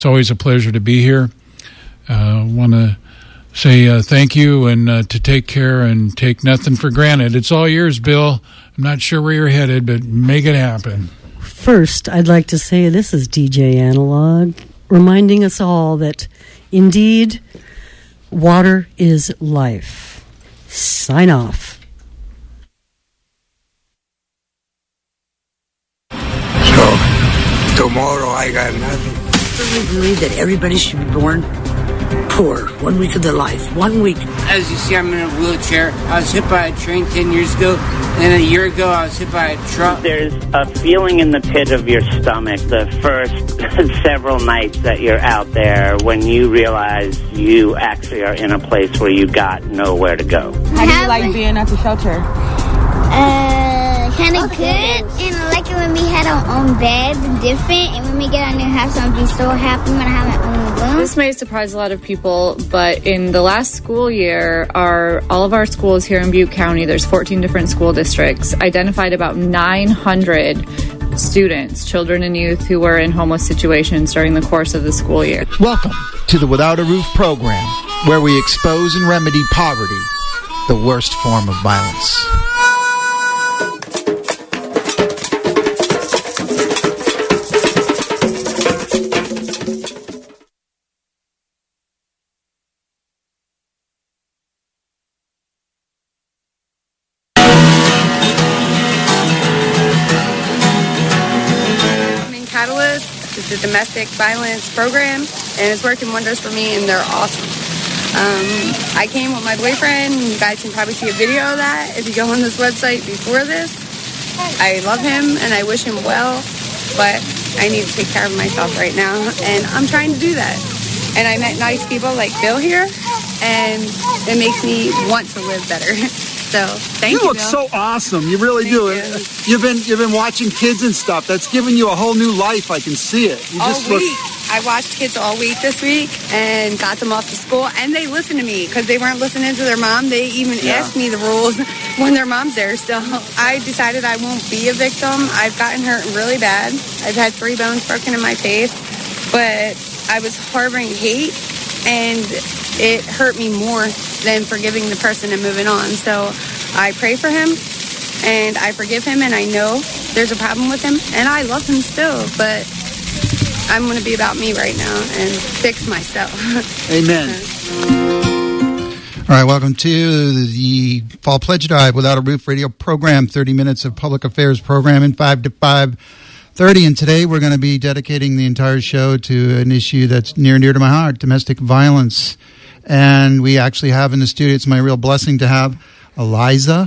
It's always a pleasure to be here. Want to say thank you and to take care and take nothing for granted. It's all yours, Bill. I'm not sure where you're headed, but make it happen. First, I'd like to say this is DJ Analog, reminding us all that, indeed, water is life. Sign off. So, tomorrow I got nothing. I really believe that everybody should be born poor. 1 week of their life. 1 week. As you see, I'm in a wheelchair. I was hit by a train 10 years ago. And a year ago, I was hit by a truck. There's a feeling in the pit of your stomach the first several nights that you're out there when you realize you actually are in a place where you got nowhere to go. How do you like being at the shelter? Kind of good, and I like it when we had our own beds and different, and when we get our new house, I'm be so happy when I have my own room. This may surprise a lot of people, but in the last school year, all of our schools here in Butte County, there's 14 different school districts, identified about 900 students, children and youth who were in homeless situations during the course of the school year. Welcome to the Without a Roof program, where we expose and remedy poverty, the worst form of violence. The domestic violence program, and it's working wonders for me, and they're awesome. I came with my boyfriend. You guys can probably see a video of that if you go on this website before this. I love him and I wish him well, but I need to take care of myself right now, and I'm trying to do that. And I met nice people like Bill here, and it makes me want to live better. So thank you. You look Bill. so awesome. You really do. You've been watching kids and stuff. That's given you a whole new life. I can see it. You all just week. look. I watched kids all week this week and got them off to school, and they listened to me because they weren't listening to their mom. They even asked me the rules when their mom's there still. I decided I won't be a victim. I've gotten hurt really bad. I've had 3 bones broken in my face, but I was harboring hate, and it hurt me more than forgiving the person and moving on. So I pray for him, and I forgive him, and I know there's a problem with him, and I love him still, but I'm going to be about me right now and fix myself. Amen. All right, welcome to the Fall Pledge Drive Without a Roof radio program, 30 minutes of public affairs programming, 5 to 5:30. And today we're going to be dedicating the entire show to an issue that's near and dear to my heart, domestic violence. And we actually have in the studio, it's my real blessing to have Alyssa.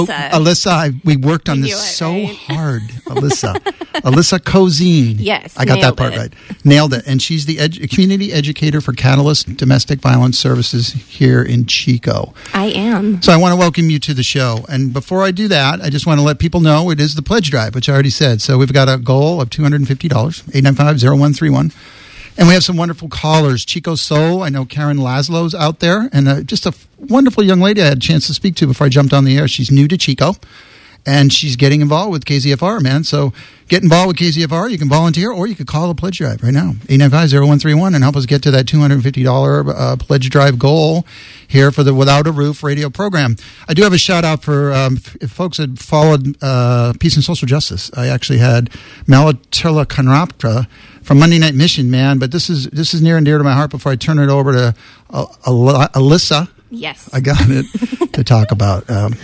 We worked on this so hard. Alyssa Cozine. Yes, I got that part right. Nailed it. And she's the community educator for Catalyst Domestic Violence Services here in Chico. I am. So I want to welcome you to the show. And before I do that, I just want to let people know it is the pledge drive, which I already said. So we've got a goal of $250, 895-0131. And we have some wonderful callers. Chico Soul, I know Karen Laszlo's out there, and just a wonderful young lady I had a chance to speak to before I jumped on the air. She's new to Chico, and she's getting involved with KZFR, man. So get involved with KZFR. You can volunteer, or you could call the pledge drive right now, 895-0131, and help us get to that $250 pledge drive goal here for the Without a Roof radio program. I do have a shout-out for if folks had followed Peace and Social Justice. I actually had Malatila Kanraptra from Monday Night Mission, man, but this is near and dear to my heart before I turn it over to Alyssa. Yes. I got it, to talk about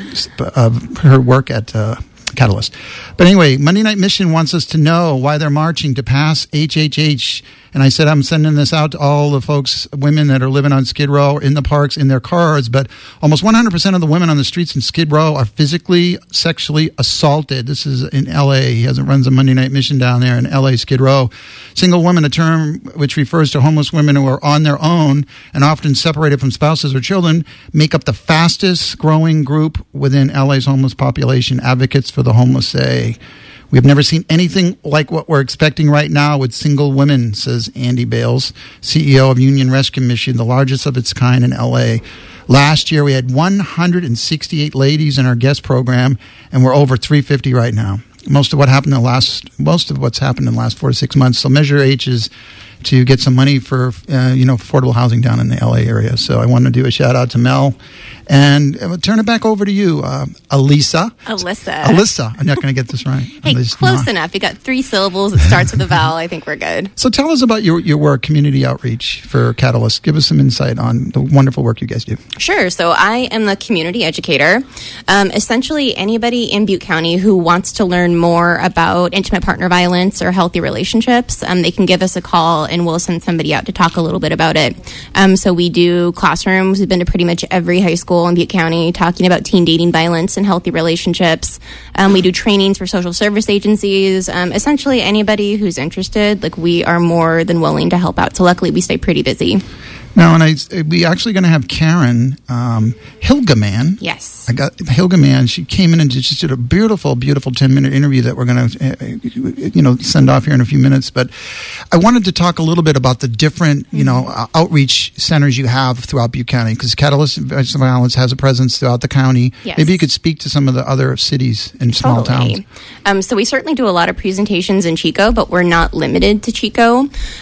her work at Catalyst. But anyway, Monday Night Mission wants us to know why they're marching to pass HHH. And I said, I'm sending this out to all the folks, women that are living on Skid Row, in the parks, in their cars. But almost 100% of the women on the streets in Skid Row are physically, sexually assaulted. This is in L.A. He runs a Monday Night Mission down there in L.A. Skid Row. Single women, a term which refers to homeless women who are on their own and often separated from spouses or children, make up the fastest growing group within L.A.'s homeless population. Advocates for the homeless say, "We've never seen anything like what we're expecting right now with single women," says Andy Bales, CEO of Union Rescue Mission, the largest of its kind in L.A. Last year, we had 168 ladies in our guest program, and we're over 350 right now. Most of what's happened in the last 4 to 6 months. So Measure H is to get some money for affordable housing down in the LA area. So I want to do a shout out to Mel, and we'll turn it back over to you, Alyssa. Alyssa. I'm not going to get this right. Hey, close enough. You got 3 syllables. It starts with a vowel. I think we're good. So tell us about your work, community outreach for Catalyst. Give us some insight on the wonderful work you guys do. Sure. So I am the community educator. Essentially, anybody in Butte County who wants to learn more about intimate partner violence or healthy relationships, they can give us a call and we'll send somebody out to talk a little bit about it. So we do classrooms. We've been to pretty much every high school in Butte County talking about teen dating violence and healthy relationships. We do trainings for social service agencies. Essentially, anybody who's interested, we are more than willing to help out. So luckily, we stay pretty busy. Now, we actually going to have Karen Hilgeman. Yes. I got Hilgeman. She came in and just did a beautiful, beautiful 10-minute interview that we're going to, send off here in a few minutes. But I wanted to talk a little bit about the different, outreach centers you have throughout Butte County, because Catalyst Against Violence has a presence throughout the county. Yes. Maybe you could speak to some of the other cities and small towns. So we certainly do a lot of presentations in Chico, but we're not limited to Chico.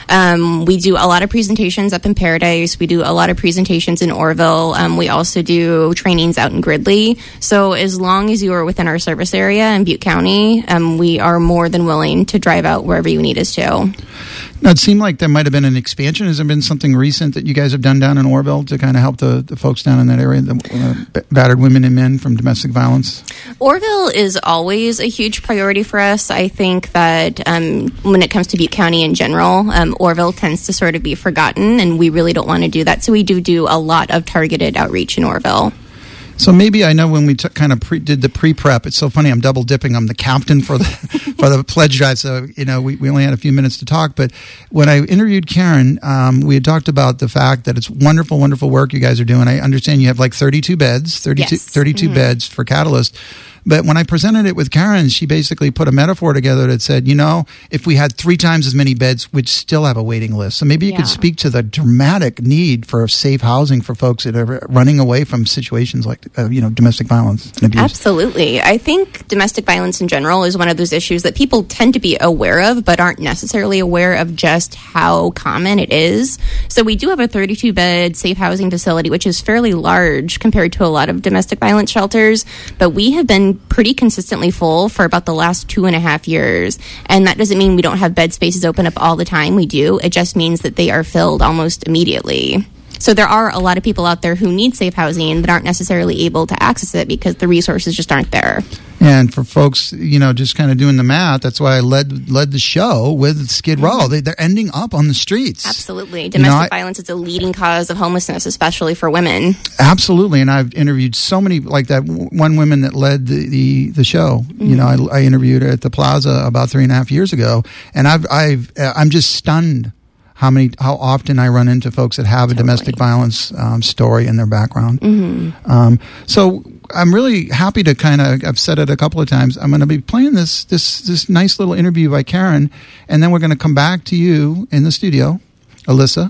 We do a lot of presentations up in Paradise. We do a lot of presentations in Orville. We also do trainings out in Gridley. So as long as you are within our service area in Butte County, we are more than willing to drive out wherever you need us to. Now, it seemed like there might have been an expansion. Has there been something recent that you guys have done down in Orville to kind of help the folks down in that area, the battered women and men from domestic violence? Orville is always a huge priority for us. I think that when it comes to Butte County in general, Orville tends to sort of be forgotten, and we really don't want to do that. So we do a lot of targeted outreach in Orville. So maybe I know when we did the pre-prep, it's so funny, I'm double dipping. I'm the captain for the pledge drive, so we only had a few minutes to talk. But when I interviewed Karen, we had talked about the fact that it's wonderful, wonderful work you guys are doing. I understand you have 32 beds, 32 beds for Catalyst. But when I presented it with Karen, she basically put a metaphor together that said, if we had 3 times as many beds, we'd still have a waiting list. So maybe you could speak to the dramatic need for safe housing for folks that are running away from situations like, domestic violence and abuse. Absolutely. I think domestic violence in general is one of those issues that people tend to be aware of, but aren't necessarily aware of just how common it is. So we do have a 32-bed safe housing facility, which is fairly large compared to a lot of domestic violence shelters. But we have been pretty consistently full for about the last 2.5 years. And that doesn't mean we don't have bed spaces open up all the time. We do. It just means that they are filled almost immediately. So there are a lot of people out there who need safe housing that aren't necessarily able to access it because the resources just aren't there. And for folks, just kind of doing the math, that's why I led the show with Skid Row. They're ending up on the streets. Absolutely. Domestic violence is a leading cause of homelessness, especially for women. Absolutely. And I've interviewed so many, like that one woman that led the show. Mm-hmm. I interviewed her at the Plaza about 3.5 years ago. And I'm just stunned how often I run into folks that have a domestic violence story in their background. Mm-hmm. So I'm really happy to I've said it a couple of times, I'm going to be playing this nice little interview by Karen, and then we're going to come back to you in the studio, Alyssa,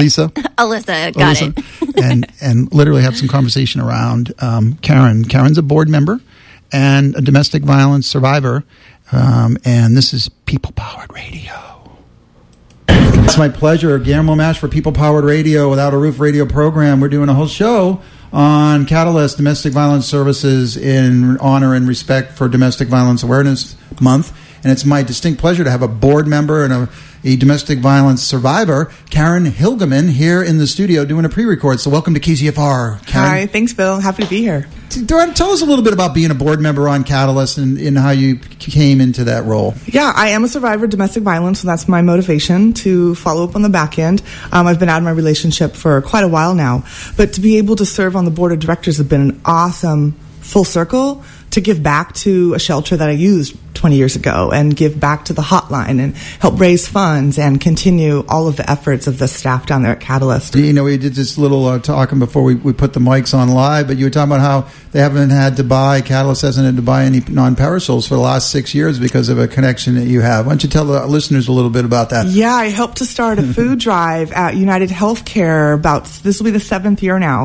got it. and literally have some conversation around Karen. Karen's a board member and a domestic violence survivor, and this is People Powered Radio. It's my pleasure. Guillermo Mash for People Powered Radio, Without a Roof radio program. We're doing a whole show on Catalyst Domestic Violence Services in honor and respect for Domestic Violence Awareness Month. And it's my distinct pleasure to have a board member and a domestic violence survivor, Karen Hilgeman, here in the studio doing a pre-record. So welcome to KZFR, Karen. Hi, thanks, Bill. Happy to be here. Tell us a little bit about being a board member on Catalyst and how you came into that role. Yeah, I am a survivor of domestic violence, so that's my motivation to follow up on the back end. I've been out of my relationship for quite a while now, but to be able to serve on the board of directors has been an awesome full circle to give back to a shelter that I used 20 years ago and give back to the hotline and help raise funds and continue all of the efforts of the staff down there at Catalyst. We did this little talking before we put the mics on live, but you were talking about how they haven't had to buy, Catalyst hasn't had to buy any non-Parasols for the last 6 years because of a connection that you have. Why don't you tell the listeners a little bit about that? Yeah, I helped to start a food drive at United Healthcare this will be the 7th year now.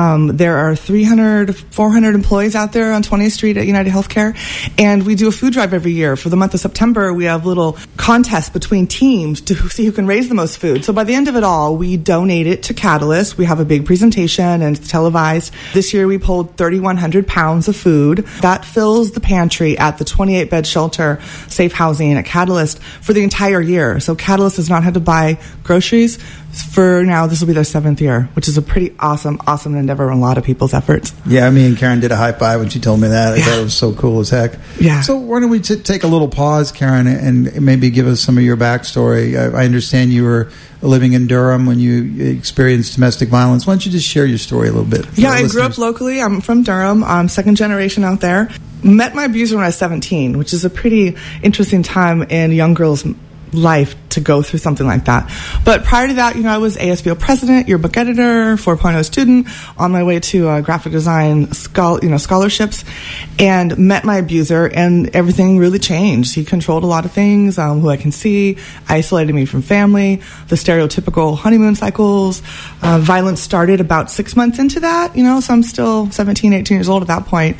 There are 400 employees out there on 20th Street at United Healthcare, and we do a food drive every year. For the month of September, we have little contests between teams to see who can raise the most food. So by the end of it all, we donate it to Catalyst. We have a big presentation and it's televised. This year we pulled 3,100 pounds of food. That fills the pantry at the 28-bed shelter, safe housing at Catalyst for the entire year. So Catalyst has not had to buy groceries for now. This will be their 7th year, which is a pretty awesome endeavor and a lot of people's efforts. Yeah, me and Karen did a high five when she told me that. I thought it was so cool as heck. Yeah. So why don't we take a little pause, Karen, and maybe give us some of your backstory. I understand you were living in Durham when you experienced domestic violence. Why don't you just share your story a little bit? Yeah, I grew up locally. I'm from Durham. I'm second generation out there. Met my abuser when I was 17, which is a pretty interesting time in a young girl's life to go through something like that. But prior to that, I was ASBO president, yearbook editor, 4.0 student, on my way to graphic design scholarships, and met my abuser, and everything really changed. He controlled a lot of things, who I can see, isolated me from family, the stereotypical honeymoon cycles. Violence started about 6 months into that, so I'm still 17, 18 years old at that point.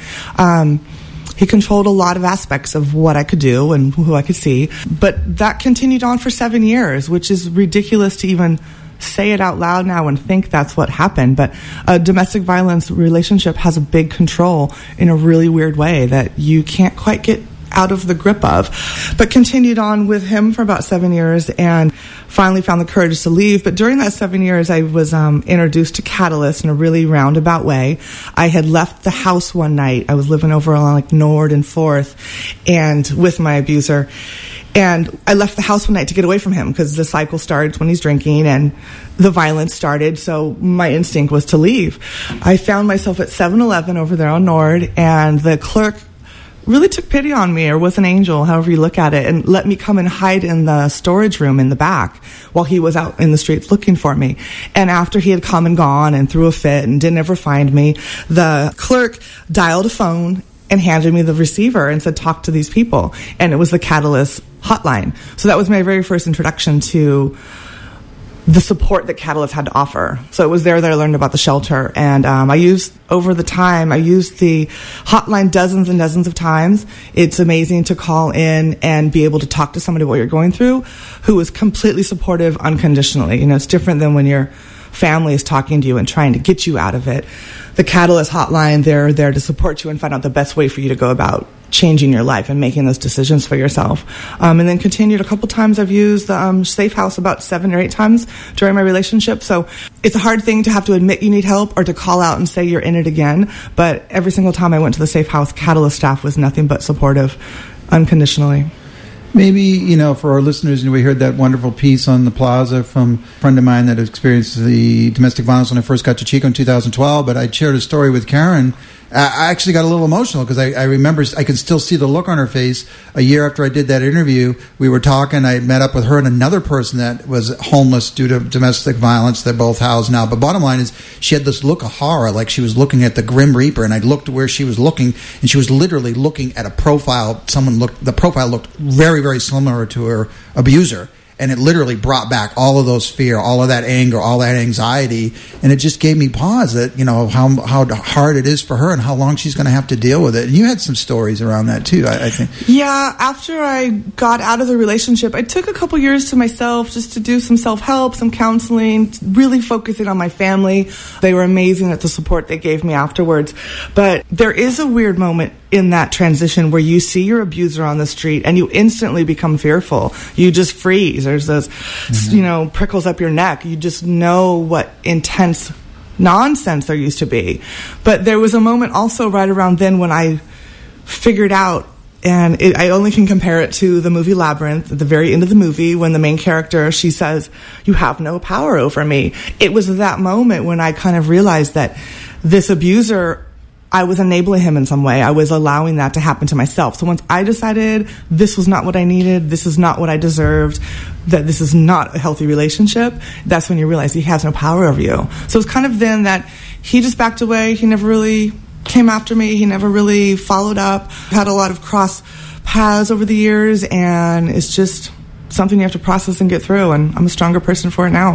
He controlled a lot of aspects of what I could do and who I could see. But that continued on for 7 years, which is ridiculous to even say it out loud now and think that's what happened. But a domestic violence relationship has a big control in a really weird way that you can't quite get out of the grip of. But continued on with him for about 7 years and finally found the courage to leave. But during that 7 years, I was introduced to Catalyst in a really roundabout way. I had left the house one night. I was living over on Nord and 4th and with my abuser. And I left the house one night to get away from him because the cycle starts when he's drinking and the violence started. So my instinct was to leave. I found myself at 7-Eleven over there on Nord, and the clerk really took pity on me, or was an angel, however you look at it, and let me come and hide in the storage room in the back while he was out in the streets looking for me. And after he had come and gone and threw a fit and didn't ever find me, the clerk dialed a phone and handed me the receiver and said, talk to these people. And it was the Catalyst hotline. So that was my very first introduction to the support that Catalyst had to offer. So it was there that I learned about the shelter. And I used the hotline dozens and dozens of times. It's amazing to call in and be able to talk to somebody what you're going through who is completely supportive unconditionally. It's different than when your family is talking to you and trying to get you out of it. The Catalyst hotline, they're there to support you and find out the best way for you to go about changing your life and making those decisions for yourself. And then continued a couple times. I've used the Safe House about 7 or 8 times during my relationship. So it's a hard thing to have to admit you need help or to call out and say you're in it again. But every single time I went to the Safe House, Catalyst staff was nothing but supportive unconditionally. Maybe, for our listeners, we heard that wonderful piece on the plaza from a friend of mine that experienced the domestic violence when I first got to Chico in 2012, but I shared a story with Karen. I actually got a little emotional because I remember, I can still see the look on her face. A year after I did that interview, we were talking, I met up with her and another person that was homeless due to domestic violence. They're both housed now. But bottom line is, she had this look of horror, like she was looking at the Grim Reaper, and I looked where she was looking, and she was literally looking at a profile. The profile looked very, very similar to her abuser. And it literally brought back all of those fear, all of that anger, all that anxiety. And it just gave me pause that, how hard it is for her and how long she's going to have to deal with it. And you had some stories around that too, I think. Yeah, after I got out of the relationship, I took a couple years to myself just to do some self-help, some counseling, really focusing on my family. They were amazing at the support they gave me afterwards. But there is a weird moment in that transition where you see your abuser on the street and you instantly become fearful. You just freeze. There's those, prickles up your neck. You just know what intense nonsense there used to be. But there was a moment also right around then when I figured out, and I only can compare it to the movie Labyrinth, at the very end of the movie when the main character, she says, "You have no power over me." It was that moment when I kind of realized that this abuser, I was enabling him in some way. I was allowing that to happen to myself. So once I decided this was not what I needed, this is not what I deserved, that this is not a healthy relationship, that's when you realize he has no power over you. So it's kind of then that he just backed away. He never really came after me. He never really followed up. Had a lot of cross paths over the years, and it's just something you have to process and get through, and I'm a stronger person for it now.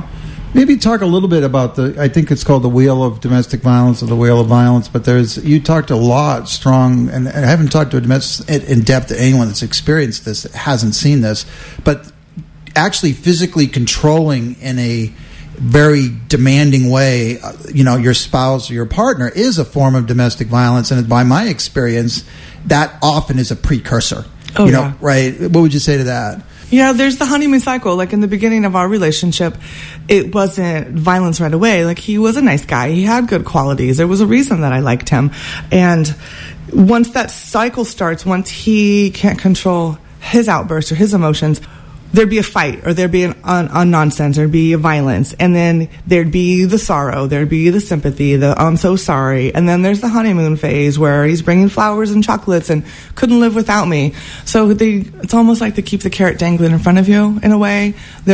Maybe talk a little bit about I think it's called the Wheel of Domestic Violence or the Wheel of Violence, but you talked a lot strong, and I haven't talked to in depth to anyone that's experienced this, that hasn't seen this, but actually physically controlling in a very demanding way, your spouse or your partner is a form of domestic violence, and by my experience, that often is a precursor. Right? What would you say to that? Yeah, there's the honeymoon cycle. Like in the beginning of our relationship, it wasn't violence right away. Like he was a nice guy. He had good qualities. There was a reason that I liked him. And once that cycle starts, once he can't control his outbursts or his emotions, there'd be a fight, or there'd be a nonsense, there'd be a violence, and then there'd be the sorrow, there'd be the sympathy, the I'm so sorry, and then there's the honeymoon phase where he's bringing flowers and chocolates and couldn't live without me. So it's almost like they keep the carrot dangling in front of you in a way.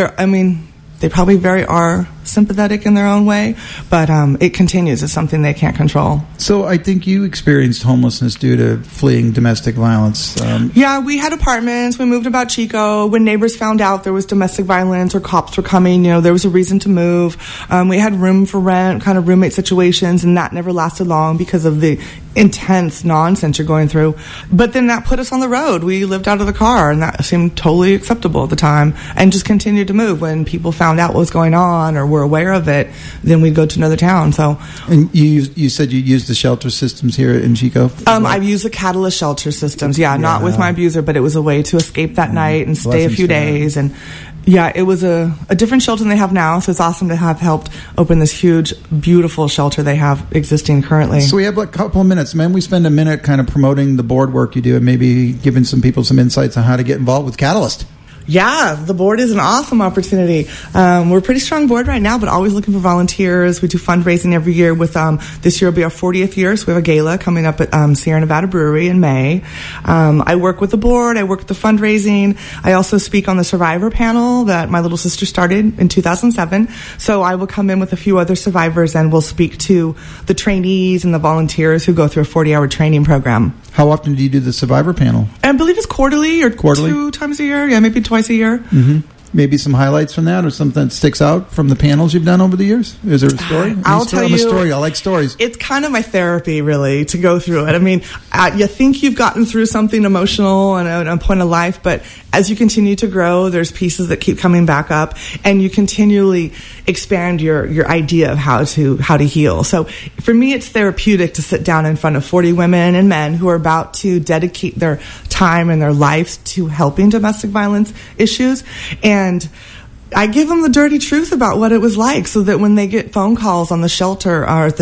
They probably are sympathetic in their own way, but it continues. It's something they can't control. So I think you experienced homelessness due to fleeing domestic violence. Yeah, we had apartments. We moved about Chico. When neighbors found out there was domestic violence or cops were coming, there was a reason to move. We had room for rent, kind of roommate situations, and that never lasted long because of the intense nonsense you're going through. But then that put us on the road. We lived out of the car, and that seemed totally acceptable at the time, and just continued to move. When people found out what was going on or were aware of it, then we'd go to another town. So, and you said you used the shelter systems here in Chico? I've used the Catalyst shelter systems. Yeah, not with my abuser, but it was a way to escape that night and stay a few days. And yeah, it was a different shelter than they have now, so it's awesome to have helped open this huge, beautiful shelter they have existing currently. So we have a couple of minutes. Man, we spend a minute kind of promoting the board work you do and maybe giving some people some insights on how to get involved with Catalyst. Yeah, the board is an awesome opportunity. We're a pretty strong board right now, but always looking for volunteers. We do fundraising every year. With this year will be our 40th year, so we have a gala coming up at Sierra Nevada Brewery in May. I work with the board. I work with the fundraising. I also speak on the survivor panel that my little sister started in 2007. So I will come in with a few other survivors, and we'll speak to the trainees and the volunteers who go through a 40-hour training program. How often do you do the survivor panel? I believe it's quarterly or 2 times a year. Yeah, maybe twice a year. Mm-hmm. Maybe some highlights from that or something that sticks out from the panels you've done over the years? Is there a story? I'll tell you. I'm a story. I like stories. It's kind of my therapy, really, to go through it. I mean, you think you've gotten through something emotional and a point of life, but as you continue to grow, there's pieces that keep coming back up, and you continually expand your idea of how to heal. So for me, it's therapeutic to sit down in front of 40 women and men who are about to dedicate their time and their lives to helping domestic violence issues. And I give them the dirty truth about what it was like, so that when they get phone calls on the shelter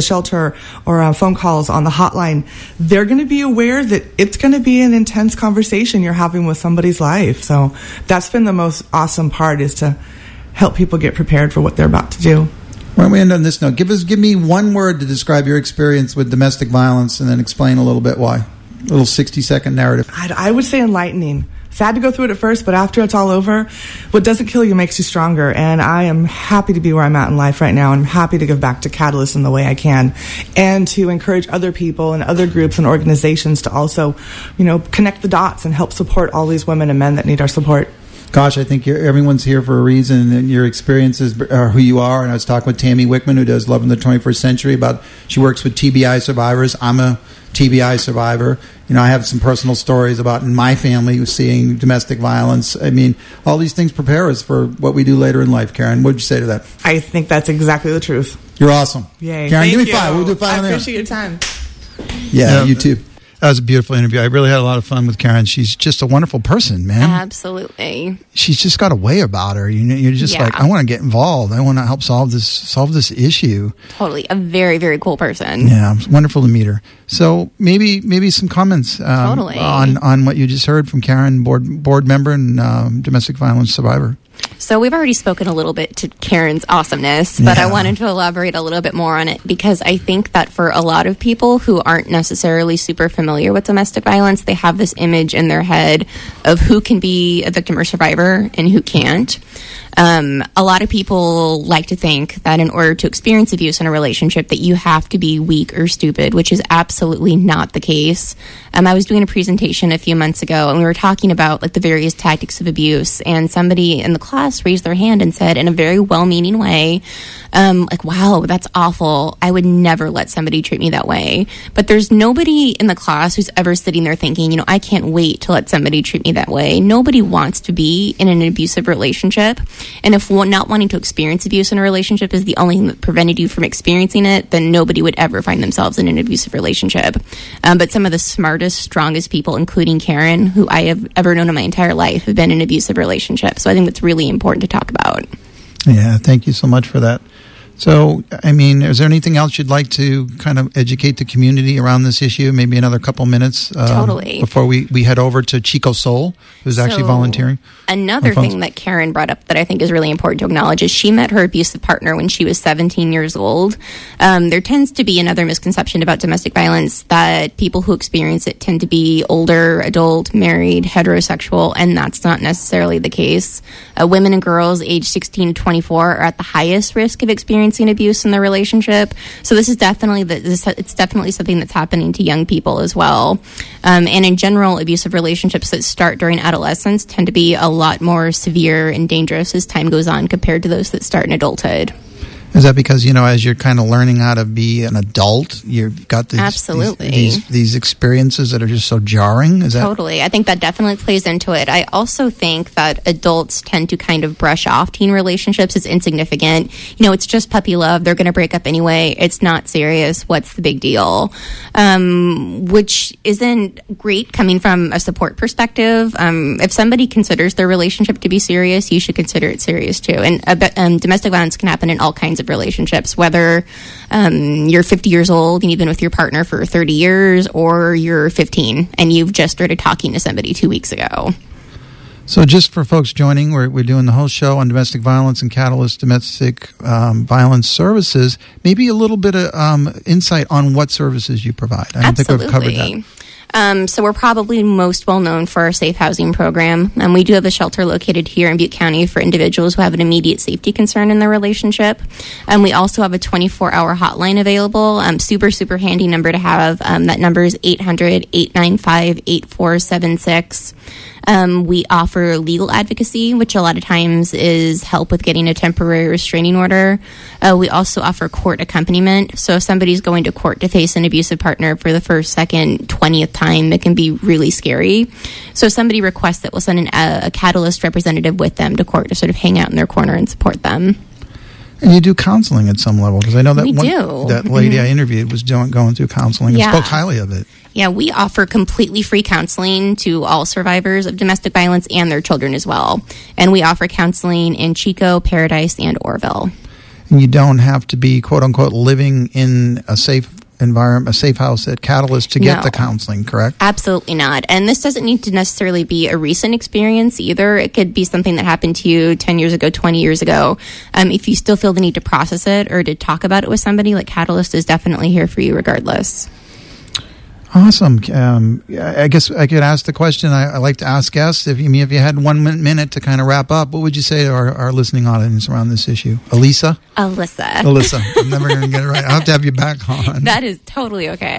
or phone calls on the hotline, they're going to be aware that it's going to be an intense conversation you're having with somebody's life. So that's been the most awesome part, is to help people get prepared for what they're about to do. Why don't we end on this note? Give me one word to describe your experience with domestic violence, and then explain a little bit why. A little 60-second narrative. I would say enlightening. Sad to go through it at first, but after it's all over, what doesn't kill you makes you stronger. And I am happy to be where I'm at in life right now. I'm happy to give back to Catalyst in the way I can, and to encourage other people and other groups and organizations to also, connect the dots and help support all these women and men that need our support. Gosh, I think everyone's here for a reason, and your experiences are who you are. And I was talking with Tammy Wickman, who does Love in the 21st Century, she works with TBI survivors. I'm a TBI survivor. I have some personal stories about in my family seeing domestic violence. I mean, all these things prepare us for what we do later in life. Karen, what would you say to that? I think that's exactly the truth. You're awesome. Yay. Karen, Thank give me you. 5. We'll do 5 on I there. appreciate your time. Yeah, you too. That was a beautiful interview. I really had a lot of fun with Karen. She's just a wonderful person, man. Absolutely. She's just got a way about her. You're just like, I want to get involved. I want to help solve this issue. Totally. A very, very cool person. Yeah, it's wonderful to meet her. So maybe some comments totally. on what you just heard from Karen, board member and domestic violence survivor. So we've already spoken a little bit to Karen's awesomeness, but I wanted to elaborate a little bit more on it, because I think that for a lot of people who aren't necessarily super familiar with domestic violence, they have this image in their head of who can be a victim or survivor and who can't. A lot of people like to think that in order to experience abuse in a relationship that you have to be weak or stupid, which is absolutely not the case. I was doing a presentation a few months ago, and we were talking about like the various tactics of abuse, and somebody in the class raised their hand and said in a very well-meaning way, like, wow, that's awful. I would never let somebody treat me that way. But there's nobody in the class who's ever sitting there thinking, you know, I can't wait to let somebody treat me that way. Nobody wants to be in an abusive relationship. And if not wanting to experience abuse in a relationship is the only thing that prevented you from experiencing it, then nobody would ever find themselves in an abusive relationship. But some of the smartest, strongest people, including Karen, who I have ever known in my entire life, have been in abusive relationships. So I think that's really important to talk about. Yeah, thank you so much for that. So, I mean, is there anything else you'd like to kind of educate the community around this issue? Maybe another couple minutes totally. Before we head over to Chico Soul, who's actually volunteering. Another thing that Karen brought up that I think is really important to acknowledge is she met her abusive partner when she was 17 years old. There tends to be another misconception about domestic violence that people who experience it tend to be older, adult, married, heterosexual, and that's not necessarily the case. Women and girls aged 16 to 24 are at the highest risk of experiencing abuse in their relationship. So this is definitely it's definitely something that's happening to young people as well. And in general, abusive relationships that start during adolescence tend to be a lot more severe and dangerous as time goes on compared to those that start in adulthood. Is that because, you know, as you're kind of learning how to be an adult, you've got these experiences that are just so jarring? Is that totally? I think that definitely plays into it. I also think that adults tend to kind of brush off teen relationships as insignificant. You know, it's just puppy love. They're going to break up anyway. It's not serious. What's the big deal? Which isn't great coming from a support perspective. If somebody considers their relationship to be serious, you should consider it serious too. And domestic violence can happen in all kinds of relationships, whether you're 50 years old and you've been with your partner for 30 years, or you're 15 and you've just started talking to somebody 2 weeks ago. So just for folks joining, we're doing the whole show on domestic violence and Catalyst Domestic Violence Services. Maybe a little bit of insight on what services you provide. I don't think we've covered that. So we're probably most well known for our safe housing program. We do have a shelter located here in Butte County for individuals who have an immediate safety concern in their relationship. We also have a 24-hour hotline available. Super, super handy number to have. That number is 800-895-8476. We offer legal advocacy, which a lot of times is help with getting a temporary restraining order. We also offer court accompaniment. So if somebody's going to court to face an abusive partner for the first, second, 20th time, it can be really scary. So if somebody requests that, we'll send a Catalyst representative with them to court to sort of hang out in their corner and support them. And you do counseling at some level, because I know that that lady Mm-hmm. I interviewed was going through counseling and spoke highly of it. Yeah, we offer completely free counseling to all survivors of domestic violence and their children as well. And we offer counseling in Chico, Paradise, and Orville. And you don't have to be, quote unquote, living in a safe environment, a safe house at Catalyst to get the counseling, correct? Absolutely not. And this doesn't need to necessarily be a recent experience either. It could be something that happened to you 10 years ago, 20 years ago. If you still feel the need to process it or to talk about it with somebody, like Catalyst is definitely here for you regardless. Awesome. I guess I could ask the question I like to ask guests. If you had 1 minute to kind of wrap up, what would you say to our listening audience around this issue? Alyssa? Alyssa. I'm never going to get it right. I'll have to have you back on. That is totally okay.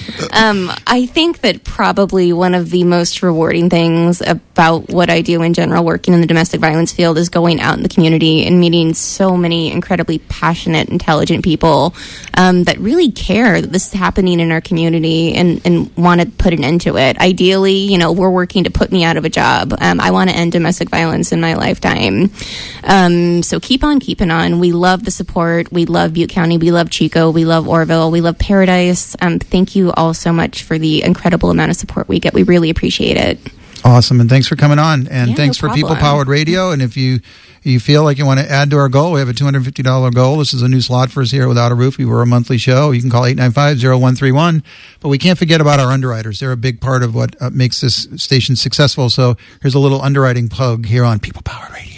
I think that probably one of the most rewarding things about what I do in general, working in the domestic violence field, is going out in the community and meeting so many incredibly passionate, intelligent people that really care that this is happening in our community and want to put an end to it. Ideally, we're working to put me out of a job. I want to end domestic violence in my lifetime. So keep on keeping on. We love the support. We love Butte County. We love Chico. We love Orville. We love Paradise. Thank you all so much for the incredible amount of support we get. We really appreciate it. Awesome. And thanks for coming on. And thanks for People Powered Radio. And if you feel like you want to add to our goal, we have a $250 goal. This is a new slot for us here Without a Roof. We were a monthly show. You can call 895-0131. But we can't forget about our underwriters. They're a big part of what makes this station successful. So here's a little underwriting plug here on People Powered Radio.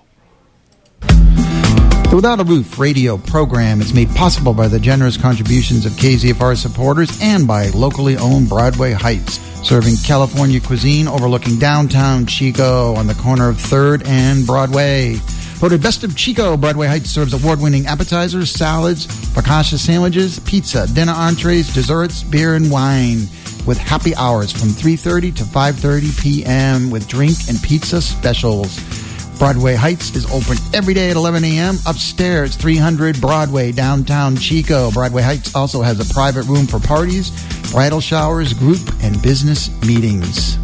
The Without a Roof radio program is made possible by the generous contributions of KZFR supporters and by locally owned Broadway Heights, serving California cuisine overlooking downtown Chico on the corner of 3rd and Broadway. Voted Best of Chico, Broadway Heights serves award-winning appetizers, salads, focaccia sandwiches, pizza, dinner entrees, desserts, beer, and wine, with happy hours from 3:30 to 5:30 p.m. with drink and pizza specials. Broadway Heights is open every day at 11 a.m. upstairs, 300 Broadway, downtown Chico. Broadway Heights also has a private room for parties, bridal showers, group, and business meetings.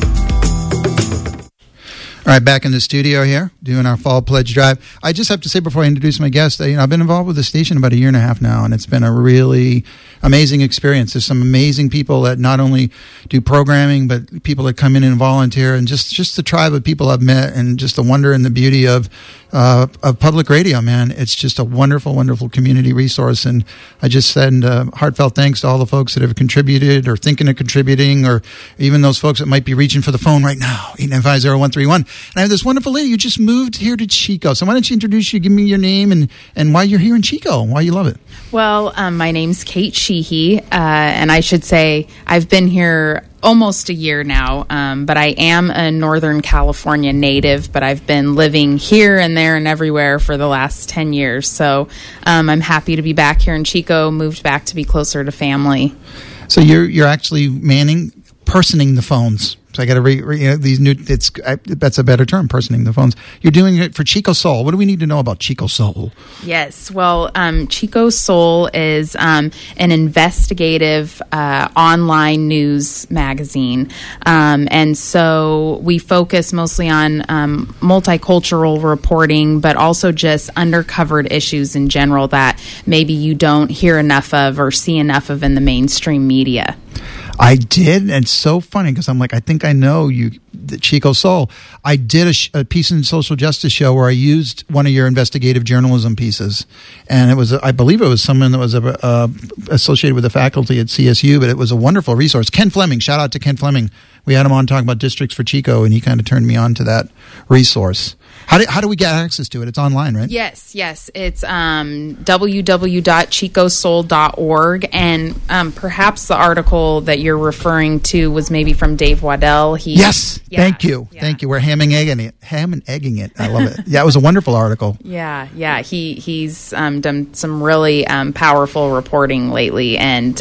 All right, back in the studio here, doing our Fall Pledge Drive. I just have to say before I introduce my guest, I've been involved with the station about a year and a half now, and it's been a really amazing experience. There's some amazing people that not only do programming, but people that come in and volunteer, and just the tribe of people I've met, and just the wonder and the beauty of public radio, man. It's just a wonderful, wonderful community resource, and I just send heartfelt thanks to all the folks that have contributed or thinking of contributing, or even those folks that might be reaching for the phone right now, 895-0131. And I have this wonderful lady who just moved here to Chico. So why don't you introduce you, give me your name and why you're here in Chico, why you love it. Well, my name's Kate Sheehy, and I should say I've been here almost a year now, but I am a Northern California native, but I've been living here and there and everywhere for the last 10 years. So I'm happy to be back here in Chico, moved back to be closer to family. So you're actually personing the phones. So I got to these new. That's a better term, personing the phones. You're doing it for Chico Soul. What do we need to know about Chico Soul? Yes, well, Chico Soul is an investigative online news magazine, and so we focus mostly on multicultural reporting, but also just undercovered issues in general that maybe you don't hear enough of or see enough of in the mainstream media. I did, and it's so funny because I'm like, I think I know you, the Chico Soul. I did a Peace and Social Justice show where I used one of your investigative journalism pieces, and it was, I believe it was someone that was associated with the faculty at CSU, but it was a wonderful resource. Ken Fleming, shout out to Ken Fleming. We had him on talking about districts for Chico, and he kind of turned me on to that resource. How do we get access to it? It's online, right? Yes. It's www.chicosoul.org, and perhaps the article that you're referring to was maybe from Dave Waddell. Yes. Thank you. We're ham and egging it. I love it. Yeah, it was a wonderful article. Yeah. He's done some really powerful reporting lately, and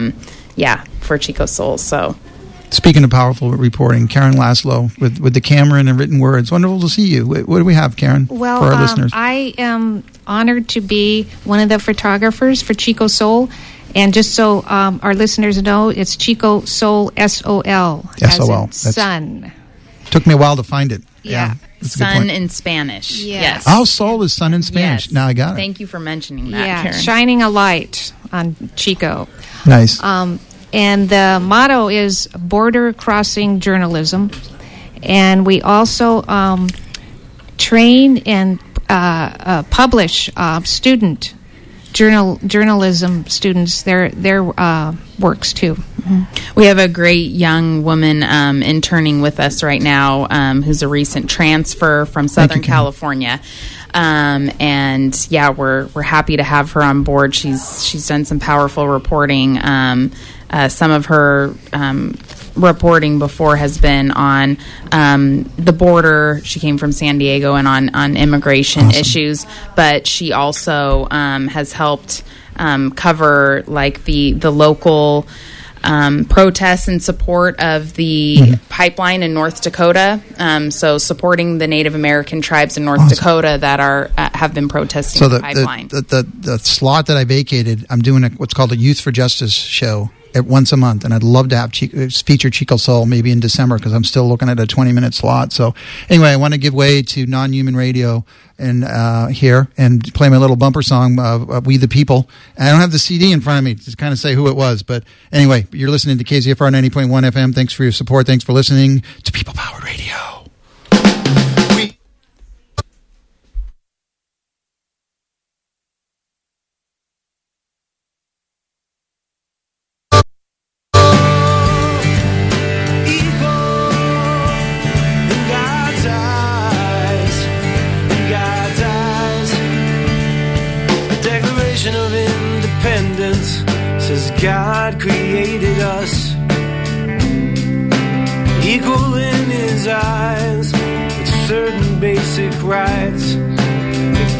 for Chico Soul. So. Speaking of powerful reporting, Karen Laszlo with the camera and written words. Wonderful to see you. What do we have, Karen, for our listeners? I am honored to be one of the photographers for Chico Soul. And just so our listeners know, it's Chico Soul, S-O-L. S-O-L. Sun. Took me a while to find it. Yeah. Sun in Spanish. Yes. Oh, soul is sun in Spanish. Yes. Now I got it. Thank you for mentioning that, Karen. Shining a light on Chico. Nice. And the motto is border crossing journalism. And we also train and publish student journalism students, their works too. Mm-hmm. We have a great young woman interning with us right now who's a recent transfer from Southern California. And we're happy to have her on board. She's done some powerful reporting. Some of her reporting before has been on the border. She came from San Diego and on immigration issues, but she also has helped cover like the local protests in support of the pipeline in North Dakota. So supporting the Native American tribes in North Dakota that are have been protesting the pipeline. The slot that I vacated, I'm doing what's called a Youth for Justice show once a month, and I'd love to have feature Chico Soul maybe in December because I'm still looking at a 20-minute slot. So anyway, I want to give way to Non-Human Radio and here and play my little bumper song, We the People. And I don't have the CD in front of me to kind of say who it was, but anyway, you're listening to KZFR 90.1 FM. Thanks for your support. Thanks for listening to People Powered Radio. God created us equal in his eyes with certain basic rights.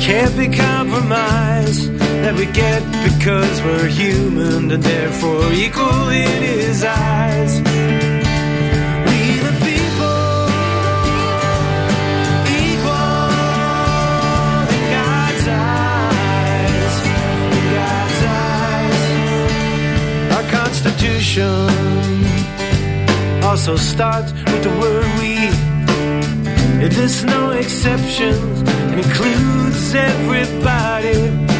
can't be compromised, that we get because we're human and therefore equal in his eyes. We the people, equal in God's eyes, in God's eyes. Our Constitution also starts with the word we. It lists no exceptions and includes everybody.